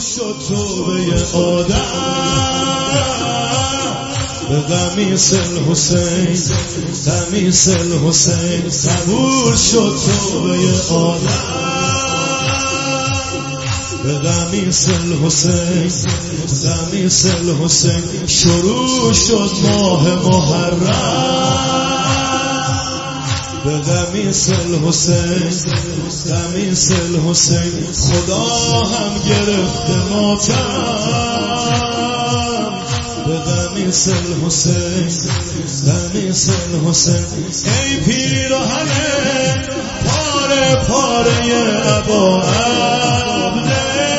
شد توبه آدم به قمیص الحسین، قمیص الحسین قبول شد توبه آدم به قمیص الحسین، قمیص الحسین شروع شد ماه محرم به قمیص الحسین، قمیص الحسین خدا هم گرفته ماتم به قمیص الحسین، قمیص الحسین ای پیراهن پاره پاره ابا عبدالله،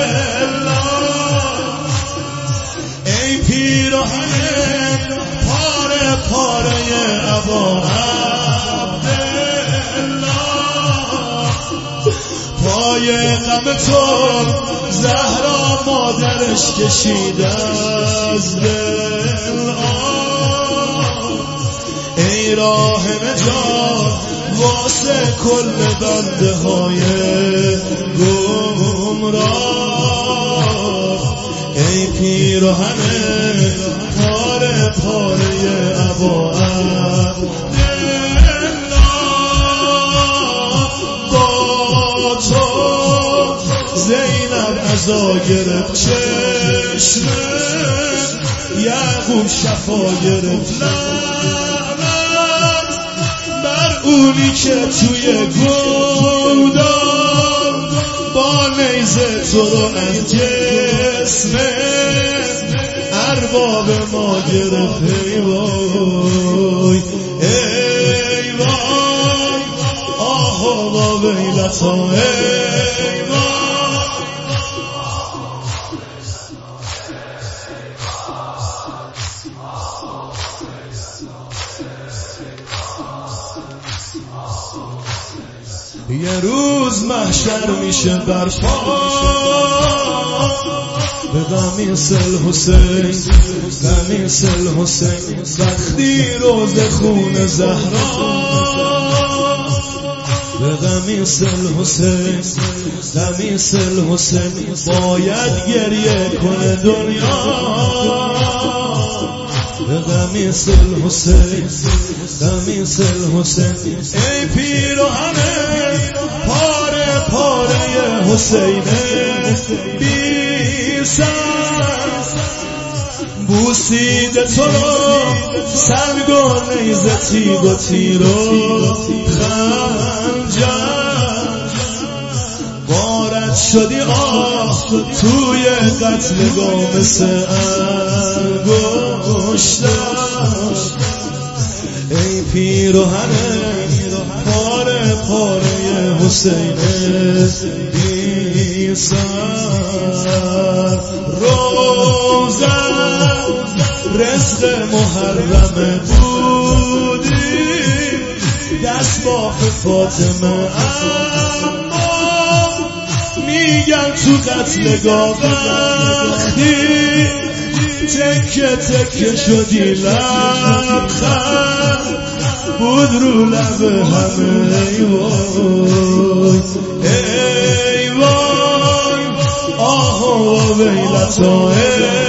ای پیراهن پاره پاره ابا عبدالله، پای غم تو زهرا مادرش کشیده از دل ای راه نجات واسه کل بنده های گمراه، ای پیراهن پاره پاره ابا عبدالله، با تو زینب عزا گرفت چشم یعقوب شفا گرفت لعنت بر اونی که توی گودان با نیزه تو رو از جسم ارباب ما گرفت ای وای ای وای آه و ویلتا ای وای. یه روز محشر میشه برپا به قمیص الحسین، قمیص الحسین وقتی روز خون زهرا به قمیص الحسین، قمیص الحسین باید گریه کنه دنیا به قمیص الحسین، قمیص الحسین ای پیراهن پاره پاره حسین بی سر بوسیده تو رو سنگ و نیزه تیغ و تیر و خنجر وارد شدی آه توی قتلگاه مثل انگشتر ای پیراهن پاره پاره حسین بی سر روزن رزق محرم بودی دست باف فاطمه اما میگن تو قتلگاه وقتی تکه تکه شدی لبخند بود رو لب همه ای وای ای وای آه و ویلتا